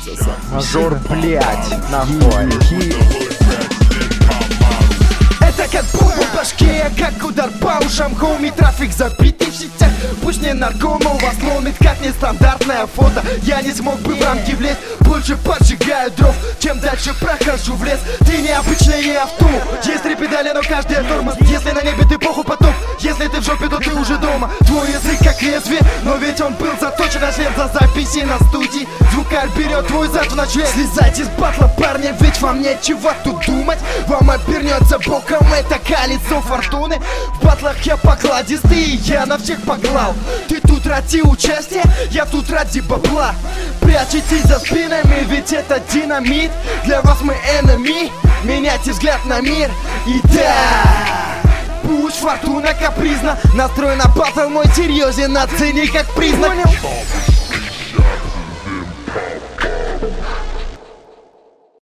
Мажор, блять, нахуй. Это как бомба в башке, как удар по ушам. Хоуми, трафик забитый в сетях. Пусть не наркома, у вас ломит как нестандартное фото. Я не смог бы в рамки влезть, больше поджигаю дров, чем дальше прохожу в лес. Ты необычное авто, есть три педали, но каждая тормоз. Если на небе ты похуй потоп, если ты в жопе, то ты уже дома. Твой язык как лезвие, но ведь он был заточен на след за записи на студии. Звукарь берет твой зад в ночлег. Слезать из батла, парни, ведь вам нечего тут думать. Вам обернется боком это колесо фортуны. В батлах я покладистый, я на всех поглал. Ты тут ради участия, я тут ради бабла. Прячетесь за спинами, ведь это динамит. Для вас мы enemy, меняйте взгляд на мир. И да, пусть фортуна капризна, настрой на батл мой серьезен, оцени как признак.